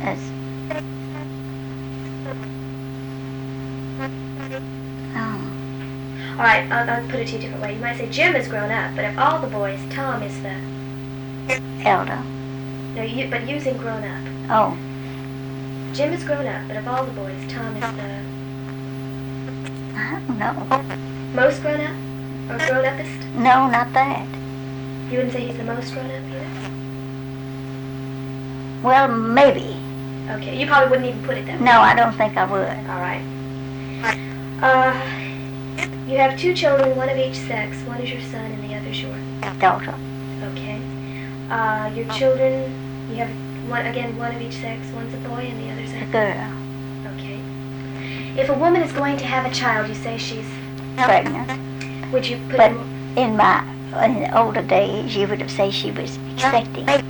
That's, All right, I'll put it to you a different way. You might say Jim is grown up, but of all the boys, Tom is the... elder. No, but using grown up. Oh, Jim is grown up, but of all the boys, Tom is the... I don't know. most grown up? Or grown upest? No, not that. You wouldn't say he's the most grown up either? Well, maybe. Okay, you probably wouldn't even put it that way. No, I don't think I would. All right. You have two children, one of each sex. One is your son and the other's your Daughter. Okay. Your children, you have one of each sex. One's a boy and the other's A a girl. Okay. If a woman is going to have a child, you say she's... Pregnant. Would you put But in... in the older days, you would have said she was expecting. Can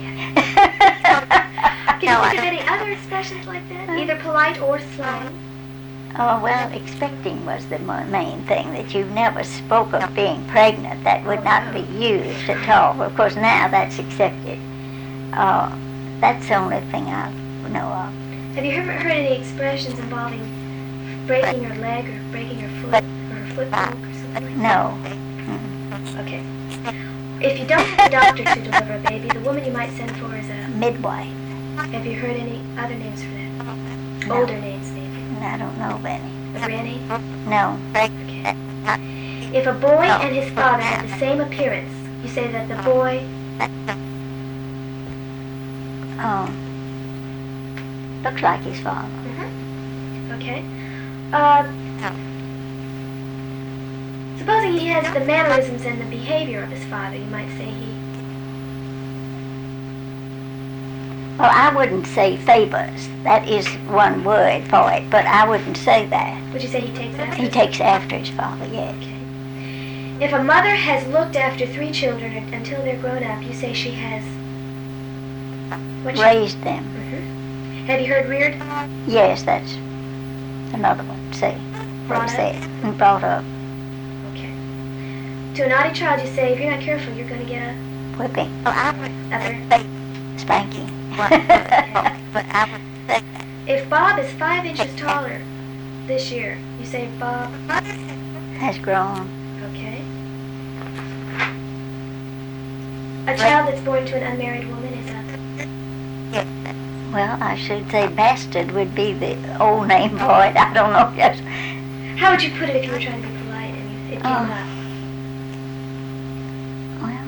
you think of any other expressions like that? Either polite or slang? Oh, well, expecting was the main thing, that you never spoke of being pregnant. That would not be used at all. Of course, now that's accepted. That's the only thing I know of. Have you ever heard any expressions involving breaking her leg or breaking her foot or her foot broke or something like No. that? Okay. If you don't have a doctor to deliver a baby, the woman you might send for is a... Midwife. Have you heard any other names for that? No. Older names, maybe. I don't know of any. A granny? No. Okay. If a boy and his father have the same appearance, you say that the boy... Looks like his father. Okay. Supposing he has the mannerisms and the behavior of his father, you might say he... Well, I wouldn't say favors. That is one word for it, but I wouldn't say that. Would you say he takes after? He takes after his father, yes. Okay. If a mother has looked after 3 children until they're grown up, you say she has... Raised them. Have you heard reared? Yes, that's another one. Say. Brought up? And brought up. Okay. To a naughty child, you say, if you're not careful, you're going to get a... Whipping. Other... Spanking. If Bob is 5 inches taller this year, you say Bob... Has grown. Okay. A child that's born to an unmarried woman is a... Well, I should say bastard would be the old name for it. I don't know. Just... How would you put it if you were trying to be polite and it came up? Well,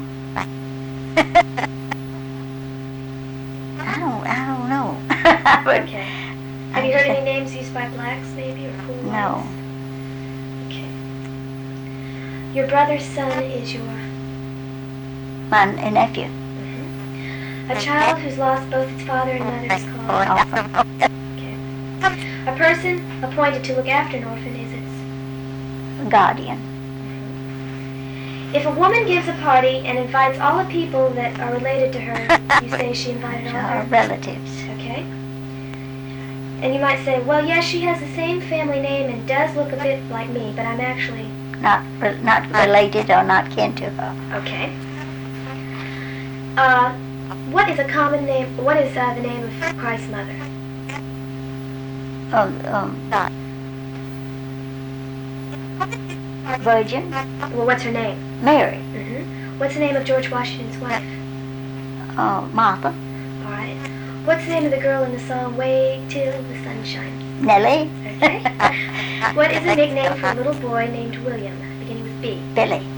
I don't know. Okay. Have you heard any names used by blacks, maybe, or cool No. whites? Okay. Your brother's son is your... My nephew. A child who's lost both its father and mother is called... Okay. A person appointed to look after an orphan is its... Guardian. If a woman gives a party and invites all the people that are related to her, you say she invited all her... relatives. Okay. And you might say, well, yes, she has the same family name and does look a bit like me, but I'm actually... Not related or not kin to her. Okay. What is a common name? What is the name of Christ's mother? Virgin. Well, what's her name? Mary. What's the name of George Washington's wife? Martha. All right. What's the name of the girl in the song "Wait Till the Sun Shines"? Nellie. Okay. What is a nickname for a little boy named William, beginning with B? Billy.